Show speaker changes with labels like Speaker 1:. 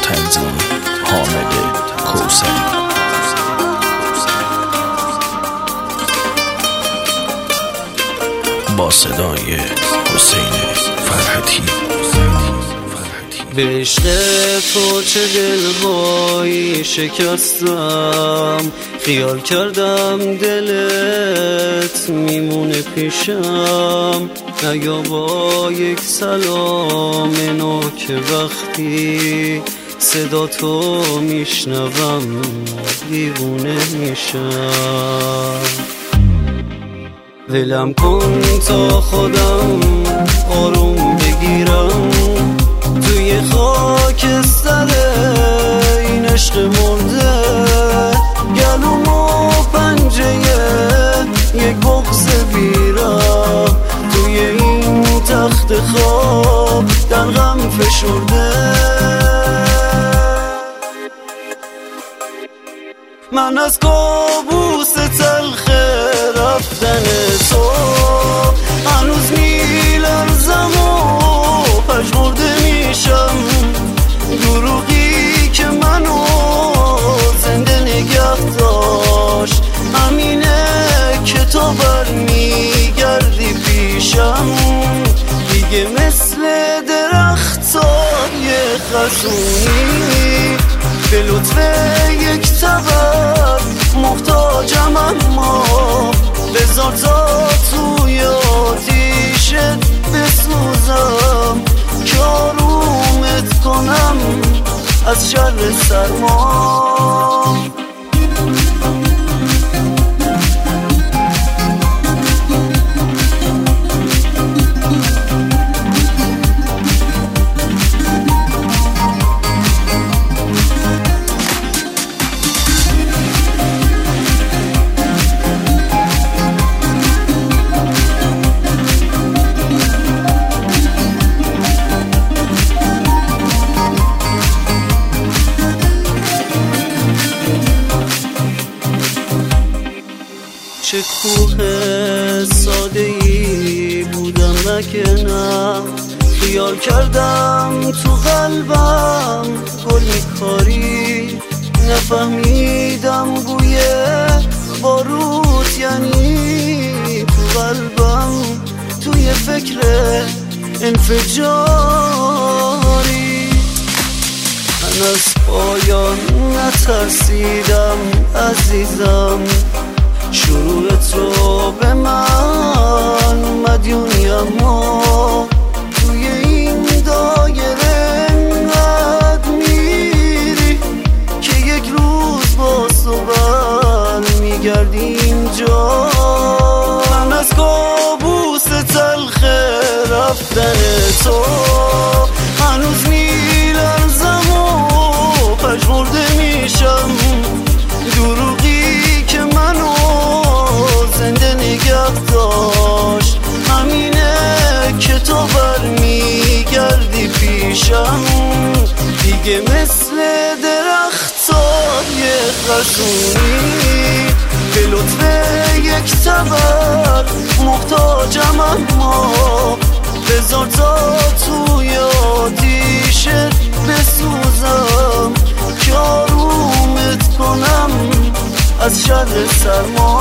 Speaker 1: تنظیم حامد کوثری. با صدای حسین فرحتی.
Speaker 2: به عشق تو چه دلهایی شکستم، خیال کردم دلت میمونه پیشم. نیا با یک سلام نوک وقتی صدا تو میشنوم دیوونه میشم. ولم کن تا خودم آروم بگیرم توی خاکستر این عشق مرده. گلوم و پنجه یک بغض بیرم توی این تخت خواب در غم فشرده. من از کابوس تلخ رفتن تو هنوز میلرزم و پژمرده میشم. دروغی که منو زنده نگه داشت همینه که تو برمیگردی پیشم. دیگه مثل درختای خزونی به لطف یک تبر محتاجم، اما بذار تا توی آتیشت بسوزم که آرومت کنم از شر سرما. چه کوه ساده‌ای بودم نکنم، خیال کردم تو قلبم گل میکاری. نفهمیدم بوی باروت یعنی تو قلبم توی فکر انفجاری. من از پایان نترسیدم عزیزم، شروع تو به من مدیونی، اما توی این دایره انقدر میری که یک روز با صبح میگردی اینجا. من از کابوس تلخ رفتن تو هنوز میلرزم و پژمرده میشم. دروغی که منو زنده نگه داشت همینه که تو برمیگردی پیشم. دیگه مثل درختای خزونی به لطف یک تبر محتاجم، اما بذار تا توی آتیشت بسوزم که آرومت کنم از شر سرما.